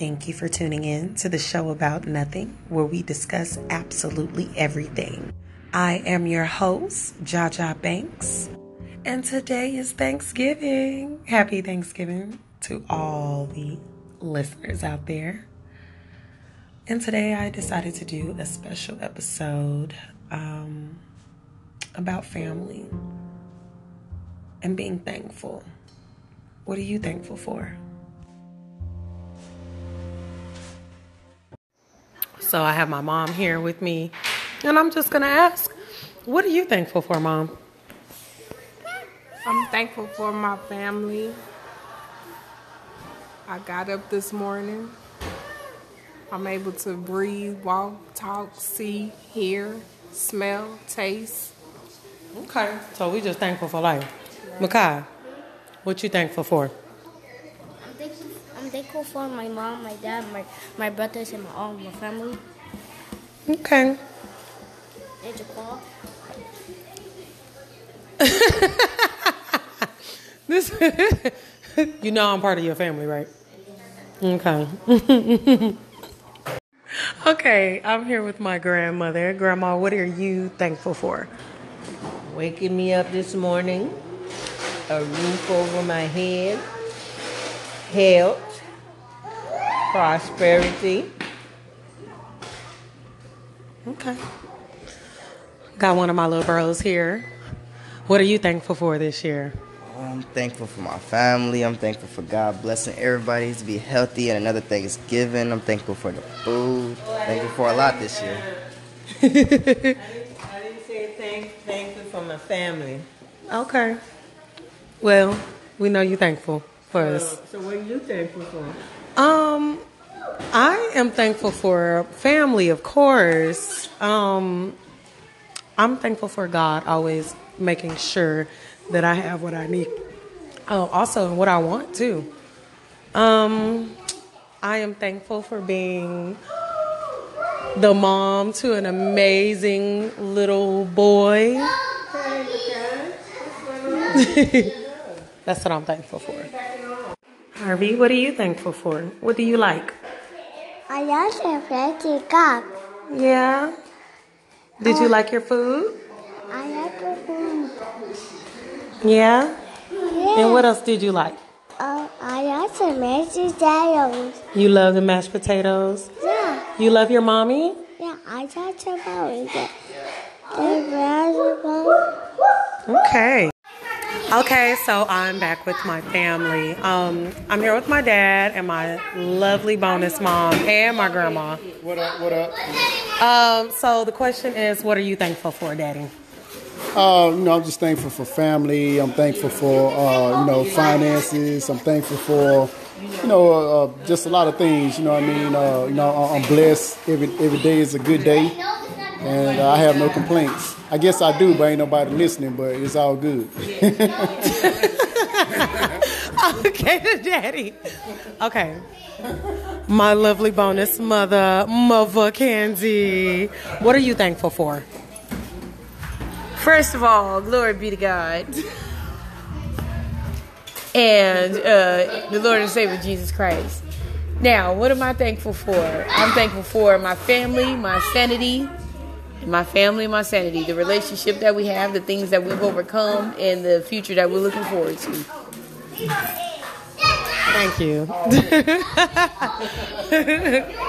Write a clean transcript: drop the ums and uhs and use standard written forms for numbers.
thank you for tuning in to the show about nothing, where we discuss absolutely everything. I am your host, Jaja Banks, and today is Thanksgiving. Happy Thanksgiving to all the listeners out there. And today I decided to do a special episode about family and being thankful. What are you thankful for? So I have my mom here with me, and I'm just going to ask, what are you thankful for, Mom? I'm thankful for my family. I got up this morning. I'm able to breathe, walk, talk, see, hear, smell, taste. Okay, so we just thankful for life. Makai, what you thankful for? I'm thankful for my mom, my dad, my brothers, and all my family. Okay. And Jaquan. You know I'm part of your family, right? Okay. Okay, I'm here with my grandmother. Grandma, what are you thankful for? Waking me up this morning, a roof over my head, health, prosperity. Okay. Got one of my little bros here. What are you thankful for this year? I'm thankful for my family. I'm thankful for God blessing everybody to be healthy and another Thanksgiving. I'm thankful for the food. Thankful for a lot this year. I didn't say thankful for my family. Okay. Well, we know you're thankful for us. So what are you thankful for? I am thankful for family, of course. I'm thankful for God always making sure that I have what I need. Oh, also what I want too. I am thankful for being the mom to an amazing little boy. That's what I'm thankful for. Harvey, what are you thankful for? What do you like? I also thank God. Yeah. Did you like your food? I like the food. Yeah? And what else did you like? I also mashed potatoes. You love the mashed potatoes? Yeah. You love your mommy? Yeah, I talked about it. Okay. Okay, so I'm back with my family. I'm here with my dad and my lovely bonus mom and my grandma. What up, what up? So the question is, what are you thankful for, Daddy? I'm just thankful for family. I'm thankful for, finances. I'm thankful for, just a lot of things, you know what I mean? I'm blessed. Every day is a good day. And I have no complaints. I guess I do, but ain't nobody listening, but it's all good. Okay, Daddy. Okay. My lovely bonus mother, Mother Candy. What are you thankful for? First of all, glory be to God. And the Lord and Savior Jesus Christ. Now, what am I thankful for? I'm thankful for my family, my sanity. My family, my sanity, the relationship that we have, the things that we've overcome, and the future that we're looking forward to. Thank you.